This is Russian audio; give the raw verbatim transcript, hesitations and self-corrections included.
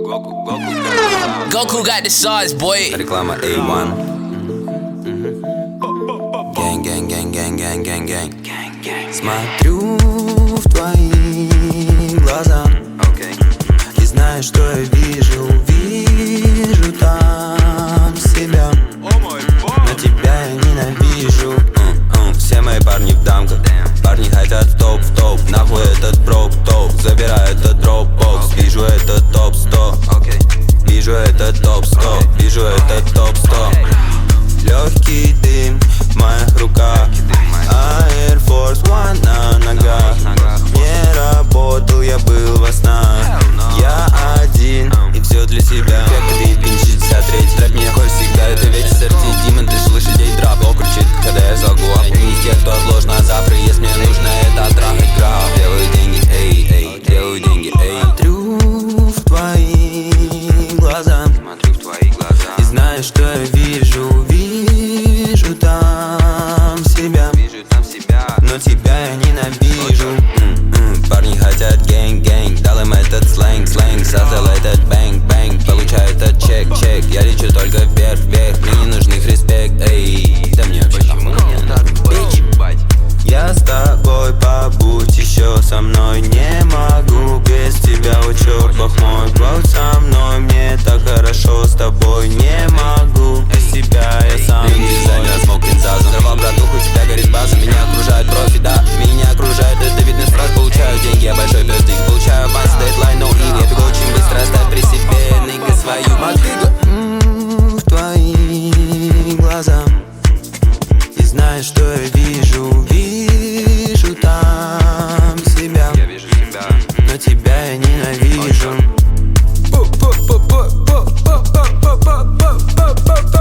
Goku got the sauce, boy. Реклама эй один. Gang, gang, gang, gang, gang, gang, gang. Смотрю в твои глаза и знаю, что я вижу, вижу там себя. Но тебя я ненавижу. Все мои парни в дамках, парни хотят топ в топ. Нахуй этот броук топ, забираю этот дропбокс. Вижу этот топ сто, вижу этот топ сто, вижу этот топ сто. Легкий дым в моих руках, а Air Force One на ногах. Не работал, я был во снах. Я один, и все для себя. Как ты, пин шестьдесят три. Трэп меня хочет всегда, это ведь сорти. Демон, ты ж лошадей драп. О, кричит, когда я залгу. Не из тех, кто отложен на завтра. Если мне нужно это трахать граф. Делаю деньги, эй, эй, делаю деньги, эй. Смотрю в твои глаза, смотрю в твои глаза и знаю, что я вижу, вижу там себя. Вижу там себя, но тебя я ненавижу. Mm-mm. Парни хотят гэнг-гэнг, дал им этот сленг-сленг, создал этот бэнг-бэнг, получаю этот чек-чек. Я лечу только вверх-вверх, мне не нужен их респект, эй. Да мне вообще почему мне так, бич? Я с тобой, побудь еще со мной. Не могу без тебя, о черт бог мой. Будь со мной, мне так хорошо с тобой. Не могу без тебя, я сам дизайнер, смокин зазу. Взорвал братуху, у тебя горит база. Меня окружает профи, да, меня окружает. Это видно с фраз, получаю деньги, я большой пиздик. Получаю аванс, дедлайн, no in. Я бегу очень быстро, оставь при себе, нигга, свою мотыгу. В твои глаза и знаешь, что я вижу, вижу там себя. Я вижу себя, но тебя я ненавижу.